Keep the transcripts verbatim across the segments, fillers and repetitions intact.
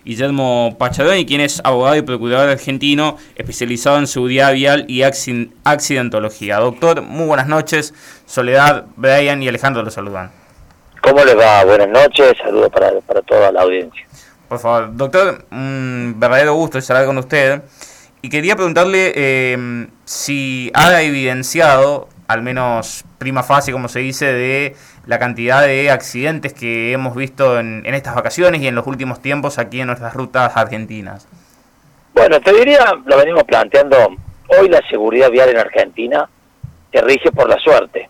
Guillermo Pachadoni, quien es abogado y procurador argentino especializado en seguridad vial y accidentología. Doctor, muy buenas noches. Soledad, Brian y Alejandro los saludan. ¿Cómo les va? Buenas noches, saludos para, para toda la audiencia. Por favor, doctor, un verdadero gusto estar con usted. Y quería preguntarle eh, si ha evidenciado, al menos prima facie, como se dice, de la cantidad de accidentes que hemos visto en, en estas vacaciones y en los últimos tiempos aquí en nuestras rutas argentinas. Bueno, te diría, lo venimos planteando, hoy la seguridad vial en Argentina se rige por la suerte.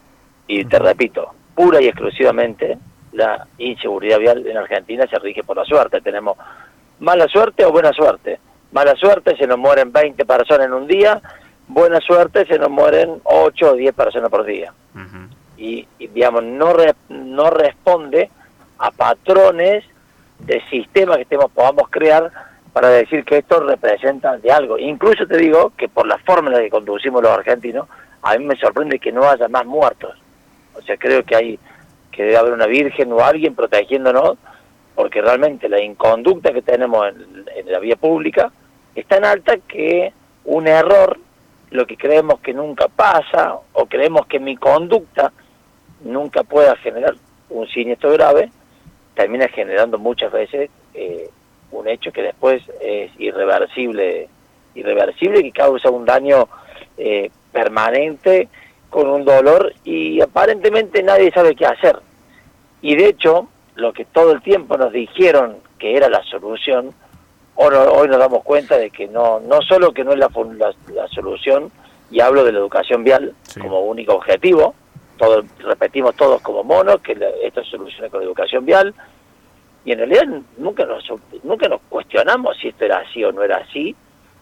Y te repito, pura y exclusivamente la inseguridad vial en Argentina se rige por la suerte. Tenemos mala suerte o buena suerte. Mala suerte, se nos mueren veinte personas en un día. Buena suerte, se nos mueren ocho o diez personas por día. Uh-huh. Y, y, digamos, no, re, no responde a patrones de sistema que estemos, podamos crear para decir que esto representa de algo. Incluso te digo que por la forma en la que conducimos los argentinos, a mí me sorprende que no haya más muertos. O sea, creo que hay que debe haber una virgen o alguien protegiéndonos, porque realmente la inconducta que tenemos en, en la vía pública es tan alta que un error, lo que creemos que nunca pasa, o creemos que mi conducta nunca pueda generar un siniestro grave, termina generando muchas veces eh, un hecho que después es irreversible, irreversible que causa un daño eh, permanente, con un dolor, y aparentemente nadie sabe qué hacer. Y de hecho, lo que todo el tiempo nos dijeron que era la solución, hoy, hoy nos damos cuenta de que no no solo que no es la, la, la solución, y hablo de la educación vial sí. como único objetivo, todo, repetimos todos como monos que la, esto se soluciona con la educación vial, y en realidad nunca nos, nunca nos cuestionamos si esto era así o no era así,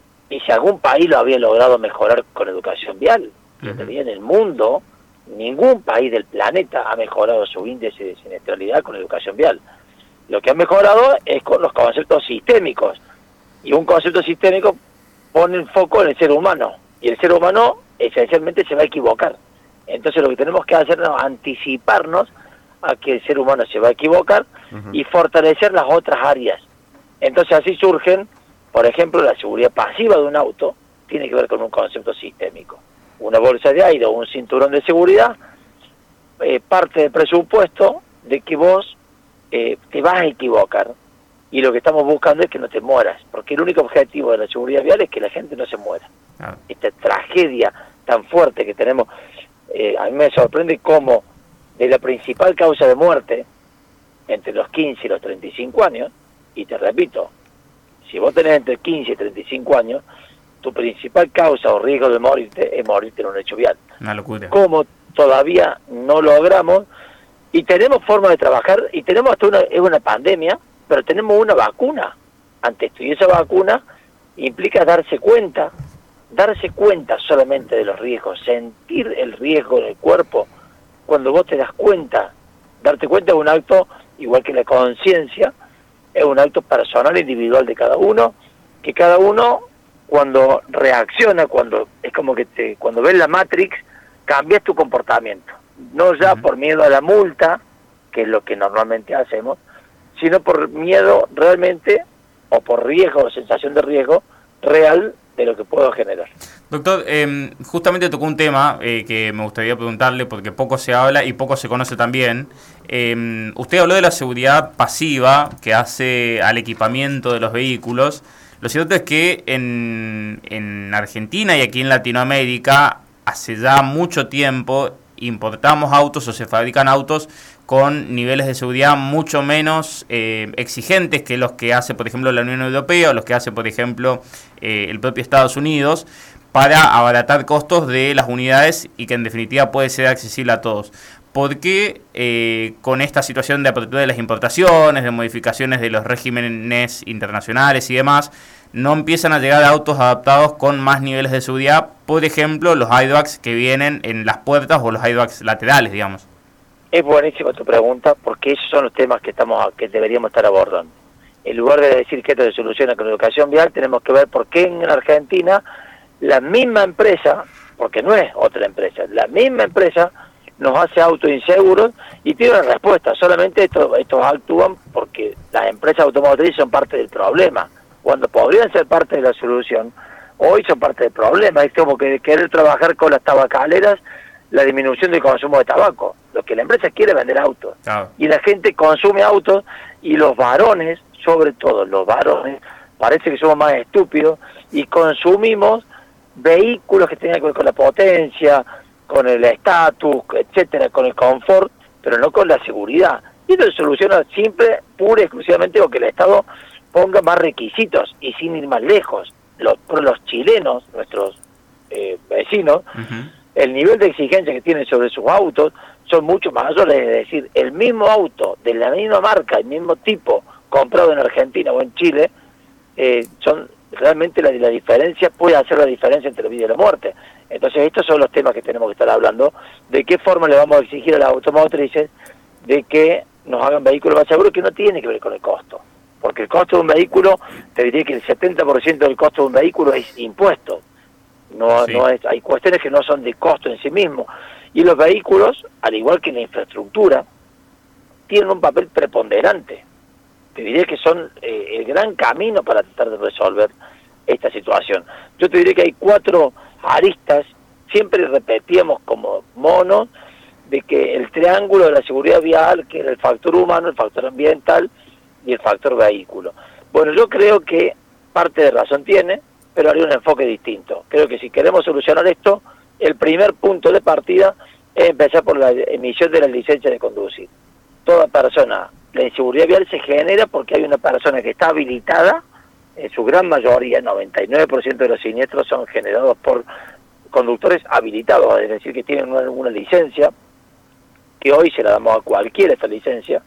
y si algún país lo había logrado mejorar con educación vial. Uh-huh. En realidad en el mundo, ningún país del planeta ha mejorado su índice de siniestralidad con educación vial. Lo que ha mejorado es con los conceptos sistémicos, y un concepto sistémico pone el foco en el ser humano, y el ser humano esencialmente se va a equivocar. Entonces lo que tenemos que hacer es anticiparnos a que el ser humano se va a equivocar uh-huh. y fortalecer las otras áreas. Entonces así surgen, por ejemplo, la seguridad pasiva de un auto tiene que ver con un concepto sistémico. Una bolsa de aire o un cinturón de seguridad, eh, parte del presupuesto de que vos eh, te vas a equivocar, y lo que estamos buscando es que no te mueras, porque el único objetivo de la seguridad vial es que la gente no se muera. Ah. Esta tragedia tan fuerte que tenemos, eh, a mí me sorprende cómo de la principal causa de muerte entre los quince y los treinta y cinco años, y te repito, si vos tenés entre quince y treinta y cinco años, tu principal causa o riesgo de morirte es morirte en un hecho vial. Una locura. Como todavía no logramos, y tenemos forma de trabajar, y tenemos hasta una, es una pandemia, pero tenemos una vacuna ante esto, y esa vacuna implica darse cuenta, darse cuenta solamente de los riesgos, sentir el riesgo del cuerpo. Cuando vos te das cuenta, darte cuenta es un acto, igual que la conciencia, es un acto personal, individual de cada uno, que cada uno cuando reacciona, cuando es como que te, cuando ves la Matrix, cambias tu comportamiento, no ya uh-huh. por miedo a la multa, que es lo que normalmente hacemos, sino por miedo realmente, o por riesgo, o sensación de riesgo real de lo que puedo generar. Doctor, eh, justamente tocó un tema eh, que me gustaría preguntarle, porque poco se habla y poco se conoce también. Eh, usted habló de la seguridad pasiva que hace al equipamiento de los vehículos. Lo cierto es que en, en Argentina y aquí en Latinoamérica hace ya mucho tiempo importamos autos o se fabrican autos con niveles de seguridad mucho menos eh, exigentes que los que hace, por ejemplo, la Unión Europea o los que hace, por ejemplo, eh, el propio Estados Unidos, para abaratar costos de las unidades y que en definitiva puede ser accesible a todos. ¿Por qué eh, con esta situación de apertura de las importaciones, de modificaciones de los regímenes internacionales y demás, no empiezan a llegar autos adaptados con más niveles de seguridad? Por ejemplo, los airbags que vienen en las puertas o los airbags laterales, digamos. Es buenísima tu pregunta, porque esos son los temas que estamos que deberíamos estar abordando. En lugar de decir que esto se soluciona con educación vial, tenemos que ver por qué en Argentina la misma empresa, porque no es otra empresa, la misma empresa nos hace autos inseguros, y tiene una respuesta. Solamente estos, estos actúan porque las empresas automotrices son parte del problema, cuando podrían ser parte de la solución. Hoy son parte del problema. Es como que querer trabajar con las tabacaleras la disminución del consumo de tabaco. Lo que la empresa quiere es vender autos. Claro. Y la gente consume autos, y los varones, sobre todo los varones, parece que somos más estúpidos y consumimos vehículos que tengan que ver con la potencia, con el estatus, etcétera, con el confort, pero no con la seguridad. Y esto se soluciona siempre, pura y exclusivamente, con que el Estado ponga más requisitos, y sin ir más lejos. Los, los chilenos, nuestros eh, vecinos, uh-huh. el nivel de exigencia que tienen sobre sus autos son mucho mayores. Es decir, el mismo auto, de la misma marca, el mismo tipo, comprado en Argentina o en Chile, eh, son realmente la, la diferencia, puede hacer la diferencia entre la vida y la muerte. Entonces estos son los temas que tenemos que estar hablando, de qué forma le vamos a exigir a las automotrices de que nos hagan vehículos más seguros, que no tiene que ver con el costo, porque el costo de un vehículo, te diría que el setenta por ciento del costo de un vehículo es impuesto, no, sí. no es, hay cuestiones que no son de costo en sí mismo, y los vehículos, al igual que la infraestructura, tienen un papel preponderante. Te diría que son eh, el gran camino para tratar de resolver esta situación. Yo te diría que hay cuatro aristas, siempre repetíamos como monos, de que el triángulo de la seguridad vial, que era el factor humano, el factor ambiental y el factor vehículo. Bueno, yo creo que parte de razón tiene, pero haría un enfoque distinto. Creo que si queremos solucionar esto, el primer punto de partida es empezar por la emisión de la licencia de conducir. Toda persona, la inseguridad vial se genera porque hay una persona que está habilitada, en su gran mayoría, noventa y nueve por ciento de los siniestros son generados por conductores habilitados, es decir, que tienen una, una licencia, que hoy se la damos a cualquiera esta licencia.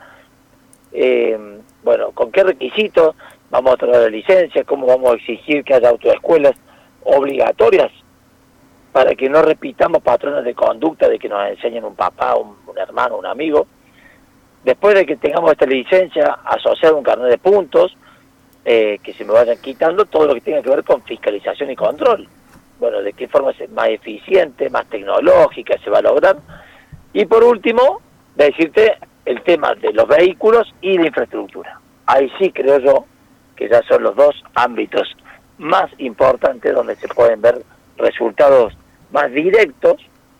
Eh, bueno, ¿con qué requisitos vamos a traer la licencia? ¿Cómo vamos a exigir que haya autoescuelas obligatorias para que no repitamos patrones de conducta de que nos enseñen un papá, un, un hermano, un amigo? Después de que tengamos esta licencia, asociar un carnet de puntos, eh, que se me vayan quitando todo lo que tenga que ver con fiscalización y control. Bueno, de qué forma es más eficiente, más tecnológica se va a lograr. Y por último, decirte el tema de los vehículos y la infraestructura. Ahí sí creo yo que ya son los dos ámbitos más importantes donde se pueden ver resultados más directos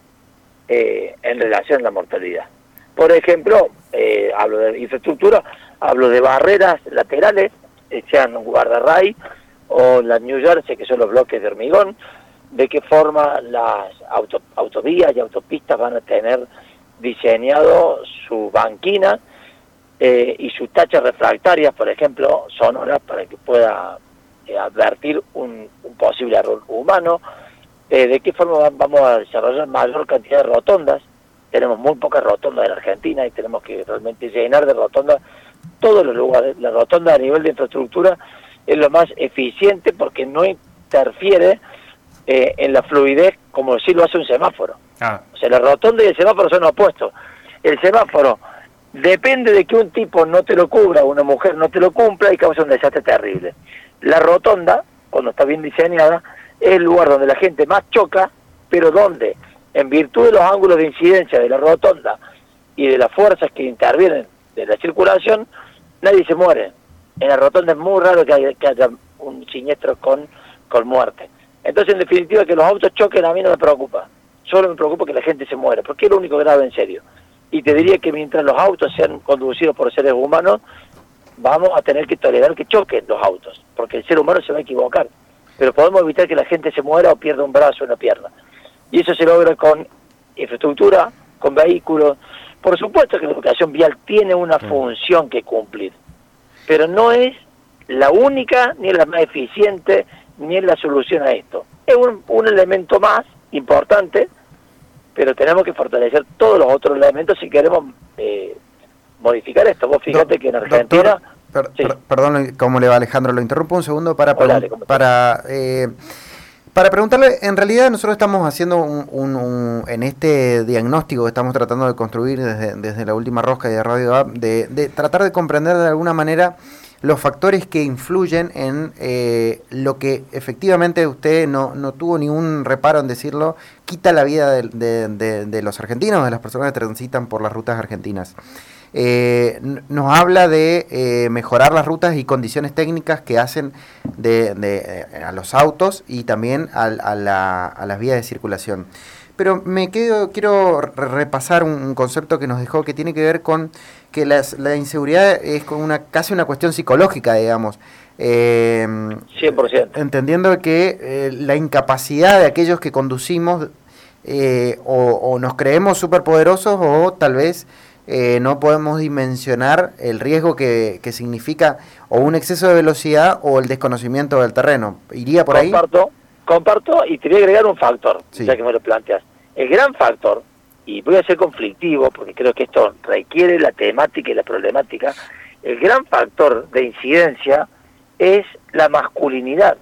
eh, en relación a la mortalidad. Por ejemplo, eh, hablo de infraestructura, hablo de barreras laterales, eh, sean guardarray o las New Jersey, que son los bloques de hormigón, de qué forma las auto, autovías y autopistas van a tener diseñado su banquina eh, y sus tachas refractarias, por ejemplo, sonoras, para que pueda eh, advertir un, un posible error humano, eh, de qué forma vamos a desarrollar mayor cantidad de rotondas. Tenemos muy pocas rotondas en Argentina y tenemos que realmente llenar de rotondas todos los lugares. La rotonda a nivel de infraestructura es lo más eficiente porque no interfiere eh, en la fluidez como si lo hace un semáforo. Ah. O sea, la rotonda y el semáforo son opuestos. El semáforo depende de que un tipo no te lo cubra o una mujer no te lo cumpla y causa un desastre terrible. La rotonda, cuando está bien diseñada, es el lugar donde la gente más choca, pero donde, en virtud de los ángulos de incidencia de la rotonda y de las fuerzas que intervienen de la circulación, nadie se muere. En la rotonda es muy raro que haya, que haya un siniestro con, con muerte. Entonces, en definitiva, que los autos choquen a mí no me preocupa. Solo me preocupa que la gente se muera, porque es lo único grave en serio. Y te diría que mientras los autos sean conducidos por seres humanos, vamos a tener que tolerar que choquen los autos, porque el ser humano se va a equivocar. Pero podemos evitar que la gente se muera o pierda un brazo o una pierna. Y eso se logra con infraestructura, con vehículos. Por supuesto que la educación vial tiene una función que cumplir, pero no es la única, ni es la más eficiente, ni es la solución a esto. Es un, un elemento más importante, pero tenemos que fortalecer todos los otros elementos si queremos eh, modificar esto. Vos fíjate Do, que en Argentina... Doctor, per, sí. per, perdón, ¿cómo le va Alejandro? Lo interrumpo un segundo para... Hola, para eh, Para preguntarle, en realidad nosotros estamos haciendo un, un, un, en este diagnóstico que estamos tratando de construir desde, desde la última rosca y de Radio A P, de, de tratar de comprender de alguna manera los factores que influyen en eh, lo que efectivamente usted no, no tuvo ningún reparo en decirlo, quita la vida de, de, de, de los argentinos, de las personas que transitan por las rutas argentinas. Eh, nos habla de eh, mejorar las rutas y condiciones técnicas que hacen de, de, de, a los autos y también a, a, la, a las vías de circulación. Pero me quedo, quiero repasar un, un concepto que nos dejó que tiene que ver con que las, la inseguridad es con una casi una cuestión psicológica, digamos. Eh, cien por ciento. Entendiendo que eh, la incapacidad de aquellos que conducimos eh, o, o nos creemos superpoderosos o tal vez eh, no podemos dimensionar el riesgo que, que significa o un exceso de velocidad o el desconocimiento del terreno. ¿Iría por ahí? Comparto, comparto y te voy a agregar un factor, sí. Ya que me lo planteas. El gran factor, y voy a ser conflictivo porque creo que esto requiere la temática y la problemática, el gran factor de incidencia es la masculinidad.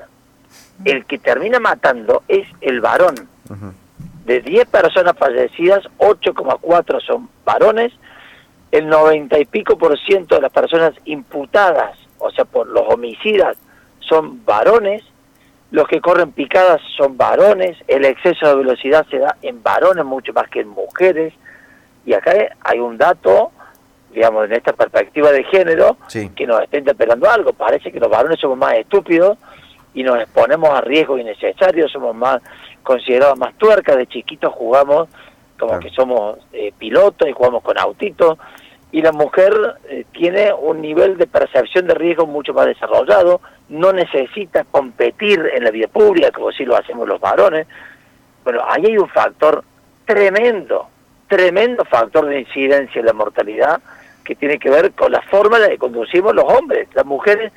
El que termina matando es el varón. Uh-huh. De diez personas fallecidas, ocho coma cuatro son varones, el noventa y pico por ciento de las personas imputadas, o sea, por los homicidas, son varones, los que corren picadas son varones, el exceso de velocidad se da en varones mucho más que en mujeres, y acá hay un dato, digamos, en esta perspectiva de género, sí, que nos está interpelando algo. Parece que los varones somos más estúpidos y nos exponemos a riesgos innecesarios, somos más considerados más tuercas, de chiquitos jugamos como claro. que somos eh, pilotos y jugamos con autitos, y la mujer eh, tiene un nivel de percepción de riesgo mucho más desarrollado, no necesita competir en la vida pública como si lo hacemos los varones. Bueno, ahí hay un factor tremendo, tremendo factor de incidencia en la mortalidad que tiene que ver con la forma en la que conducimos los hombres. Las mujeres,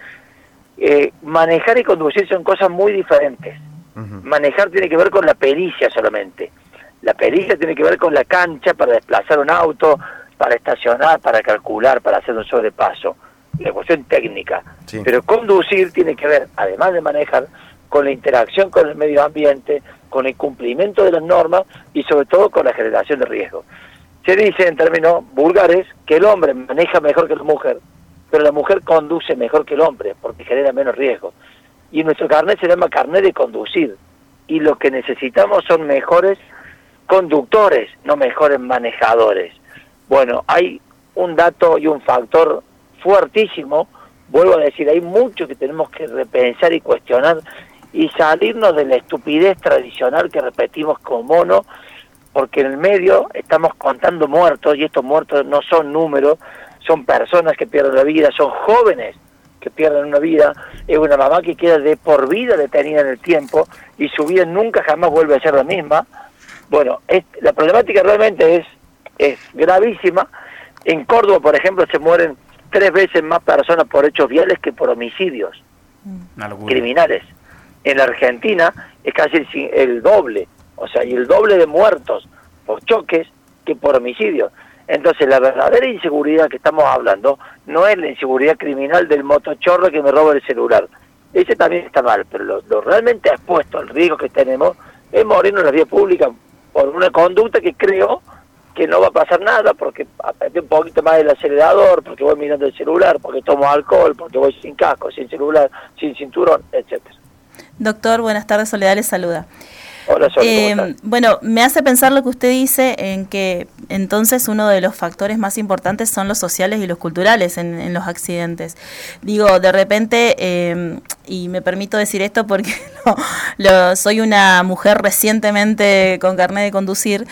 eh, manejar y conducir son cosas muy diferentes. Uh-huh. Manejar tiene que ver con la pericia solamente. La pericia tiene que ver con la cancha para desplazar un auto, para estacionar, para calcular, para hacer un sobrepaso. La cuestión técnica. Sí. Pero conducir tiene que ver, además de manejar, con la interacción con el medio ambiente, con el cumplimiento de las normas y sobre todo con la generación de riesgo. Se dice en términos vulgares que el hombre maneja mejor que la mujer, pero la mujer conduce mejor que el hombre porque genera menos riesgo. Y nuestro carnet se llama carnet de conducir. Y lo que necesitamos son mejores conductores, no mejores manejadores. Bueno, hay un dato y un factor fuertísimo, vuelvo a decir, hay mucho que tenemos que repensar y cuestionar y salirnos de la estupidez tradicional que repetimos como mono, porque en el medio estamos contando muertos y estos muertos no son números, son personas que pierden la vida, son jóvenes que pierden una vida, es una mamá que queda de por vida detenida en el tiempo y su vida nunca jamás vuelve a ser la misma. Bueno, es, la problemática realmente es, es gravísima. En Córdoba, por ejemplo, se mueren tres veces más personas por hechos viales que por homicidios criminales. En la Argentina es casi el, el doble, o sea, y el doble de muertos por choques que por homicidios. Entonces, la verdadera inseguridad que estamos hablando no es la inseguridad criminal del motochorro que me roba el celular. Ese también está mal, pero lo, lo realmente expuesto al riesgo que tenemos es morirnos en la vía pública por una conducta que creo que no va a pasar nada, porque apreté un poquito más el acelerador, porque voy mirando el celular, porque tomo alcohol, porque voy sin casco, sin celular, sin cinturón, etcétera. Doctor, buenas tardes, Soledad les saluda. Hola, Soledad, ¿cómo eh, bueno, me hace pensar lo que usted dice en que entonces uno de los factores más importantes son los sociales y los culturales en, en los accidentes. Digo, de repente, eh, y me permito decir esto porque lo, lo, soy una mujer recientemente con carnet de conducir,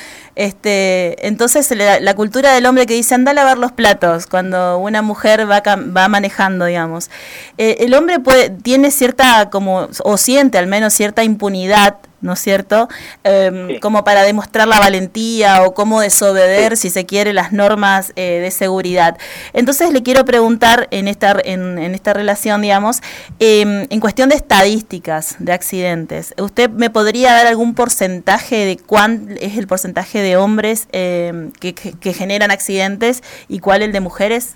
este, entonces la, la cultura del hombre que dice anda a lavar los platos cuando una mujer va, va manejando, digamos. Eh, el hombre puede, tiene cierta, como, o siente al menos cierta impunidad, ¿no es cierto? Eh, sí. Como para demostrar la valentía o cómo desobedecer, sí, si se quiere, las normas eh, de seguridad. Entonces le quiero preguntar en esta, en, en esta relación, digamos, eh, en cuestión de estadísticas de accidentes, ¿usted me podría dar algún porcentaje de cuál es el porcentaje de hombres eh, que, que, que generan accidentes y cuál el de mujeres?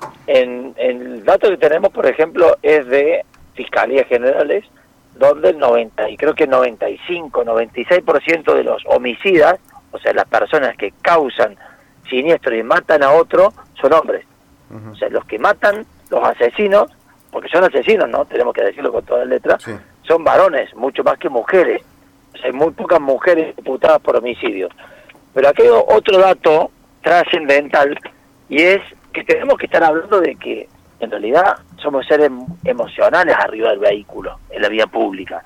En, en el dato que tenemos, por ejemplo, es de Fiscalías Generales, donde el noventa y creo que noventa y cinco, noventa y seis por ciento de los homicidas, o sea, las personas que causan siniestro y matan a otro, son hombres. Uh-huh. O sea, los que matan, los asesinos, porque son asesinos, ¿no? Tenemos que decirlo con todas las letras, Sí. son varones, mucho más que mujeres. O sea, hay muy pocas mujeres imputadas por homicidio. Pero aquí hay otro dato trascendental, y es que tenemos que estar hablando de que en realidad somos seres emocionales arriba del vehículo, en la vía pública.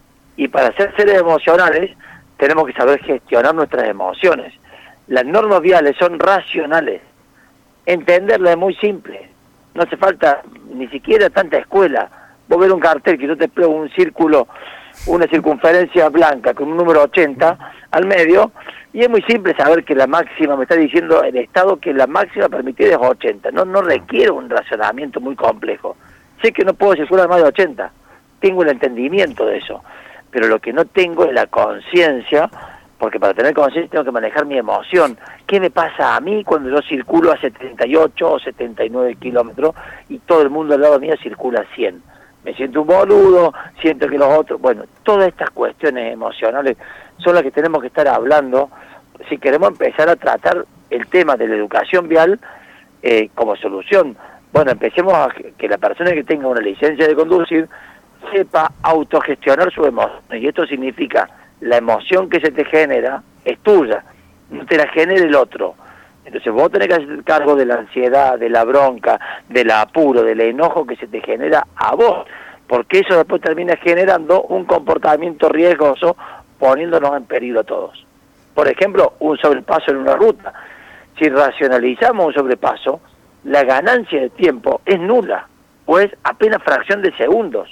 Y para ser seres emocionales tenemos que saber gestionar nuestras emociones. Las normas viales son racionales. Entenderlas es muy simple. No hace falta ni siquiera tanta escuela. Vos ves un cartel que yo te pego un círculo, una circunferencia blanca con un número ochenta al medio, y es muy simple saber que la máxima, me está diciendo el Estado que la máxima permitida es ochenta. No, no requiere un razonamiento muy complejo. Sé que no puedo circular más de ochenta. Tengo el entendimiento de eso. Pero lo que no tengo es la conciencia, porque para tener conciencia tengo que manejar mi emoción. ¿Qué me pasa a mí cuando yo circulo a setenta y ocho o setenta y nueve kilómetros y todo el mundo al lado mío circula a cien? Me siento un boludo, siento que los otros... Bueno, todas estas cuestiones emocionales son las que tenemos que estar hablando si queremos empezar a tratar el tema de la educación vial eh, como solución. Bueno, empecemos a que la persona que tenga una licencia de conducir sepa autogestionar su emoción, y esto significa la emoción que se te genera es tuya, no te la genera el otro. Entonces vos tenés que hacer cargo de la ansiedad, de la bronca, del apuro, del enojo que se te genera a vos, porque eso después termina generando un comportamiento riesgoso, poniéndonos en peligro a todos. Por ejemplo, un sobrepaso en una ruta. Si racionalizamos un sobrepaso, la ganancia de tiempo es nula, o es apenas fracción de segundos.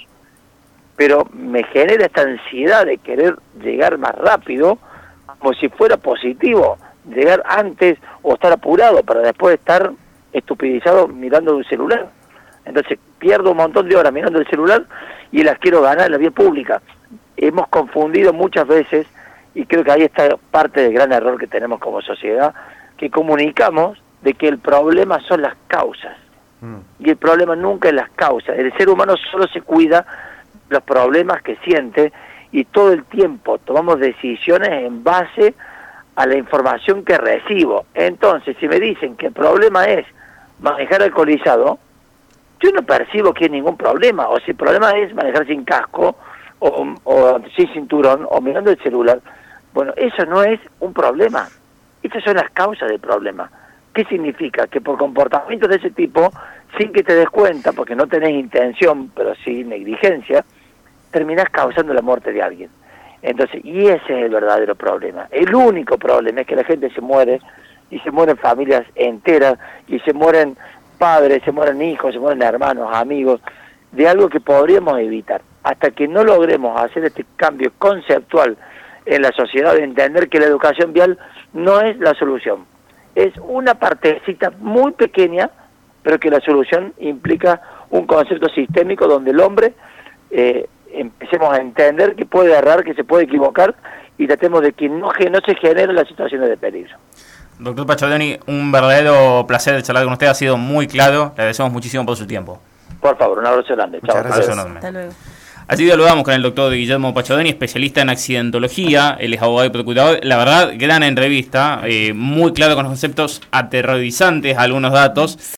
Pero me genera esta ansiedad de querer llegar más rápido, como si fuera positivo, llegar antes o estar apurado para después estar estupidizado mirando un celular. Entonces pierdo un montón de horas mirando el celular y las quiero ganar en la vía pública. Hemos confundido muchas veces, y creo que ahí está parte del gran error que tenemos como sociedad, que comunicamos de que el problema son las causas. Mm. Y el problema nunca es las causas. El ser humano solo se cuida los problemas que siente, y todo el tiempo tomamos decisiones en base a la información que recibo. Entonces, si me dicen que el problema es manejar alcoholizado, yo no percibo que hay ningún problema, o si el problema es manejar sin casco, o, o sin cinturón, o mirando el celular, bueno, eso no es un problema. Estas son las causas del problema. ¿Qué significa? Que por comportamientos de ese tipo, sin que te des cuenta, porque no tenés intención, pero sí negligencia, terminás causando la muerte de alguien. Entonces, y ese es el verdadero problema. El único problema es que la gente se muere, y se mueren familias enteras, y se mueren padres, se mueren hijos, se mueren hermanos, amigos, de algo que podríamos evitar. Hasta que no logremos hacer este cambio conceptual en la sociedad, de entender que la educación vial no es la solución. Es una partecita muy pequeña, pero que la solución implica un concepto sistémico donde el hombre eh, empecemos a entender que puede errar, que se puede equivocar, y tratemos de que no, no se generen las situaciones de peligro. Doctor Pachadoni, un verdadero placer de charlar con usted, ha sido muy claro, le agradecemos muchísimo por su tiempo. Por favor, un abrazo grande. Muchas Chao. gracias. Enorme. Hasta luego. Así dialogamos con el doctor Guillermo Pachadoni, especialista en accidentología, él es abogado y procurador. La verdad, gran entrevista, eh, muy claro con los conceptos, aterrorizantes algunos datos.